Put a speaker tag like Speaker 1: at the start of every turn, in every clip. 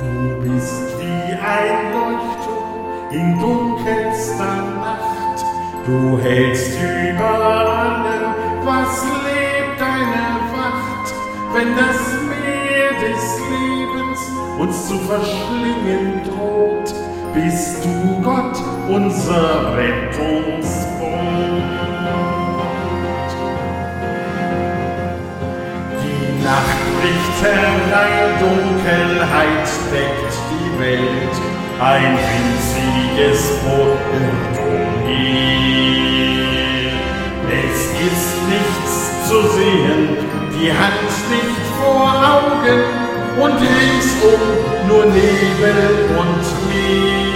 Speaker 1: Du bist wie ein Leuchtturm in dunkelster Nacht. Du hältst über allem, was lebt, deine Wacht. Wenn das Meer des Lebens uns zu verschlingen droht, bist du Gott, unser Rettungsboot. Die Nacht bricht herein, Dunkelheit deckt die Welt, ein winziges Boot irrt umher. Es ist nichts zu sehen, die Hand nicht vor Augen und ringsum nur Nebel und Meer.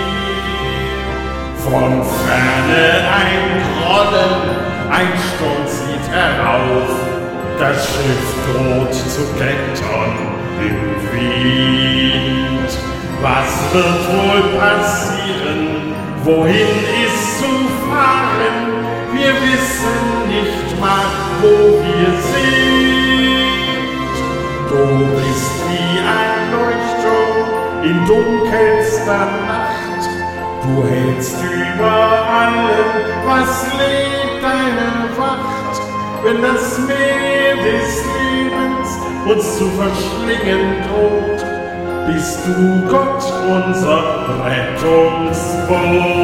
Speaker 1: Von Ferne ein Grollen, ein Sturm zieht herauf, das Schiff droht zu klettern im Wind. Was wird wohl passieren? Wohin ist zu fahren? Wir wissen nicht mal, wo wir sind. Du bist wie ein Leuchtturm in dunkelster Nacht. Du hältst über allem, was lebt, deine Wacht. Wenn das Meer des Lebens uns zu verschlingen droht, bist du Gott, unser Rettungsboot.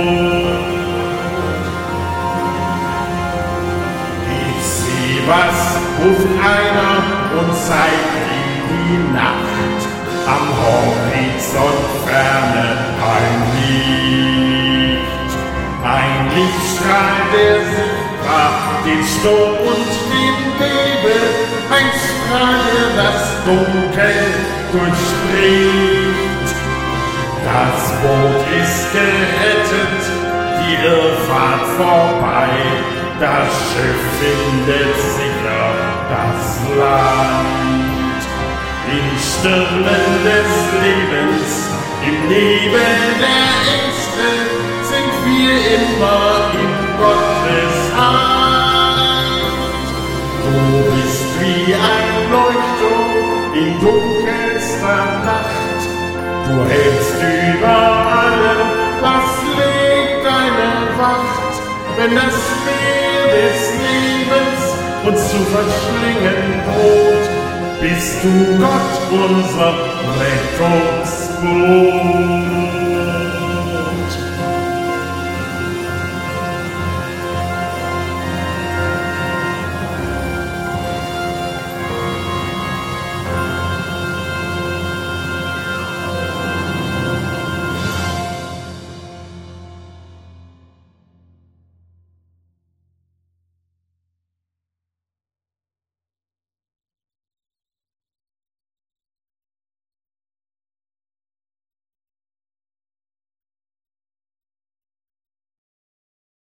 Speaker 1: Ich seh was, ruft einer und zeigt in die Nacht. Am Horizont ferne ein Licht. Ein Lichtstrahl, der sichtbar den Sturm und den Nebel, ein Strahl, der das Dunkel durchbricht. Das Boot ist gerettet, die Irrfahrt vorbei, das Schiff findet sicher das Land. In Stürmen des Lebens, im Nebel der Ängste, sind wir immer in Gottes Hand. Du bist wie ein Leuchtturm in dunkelster Nacht. Du hältst über allem, was lebt, deine Wacht. Wenn das Meer des Lebens uns zu verschlingen droht, bist du Gott, unser Rettungsboot.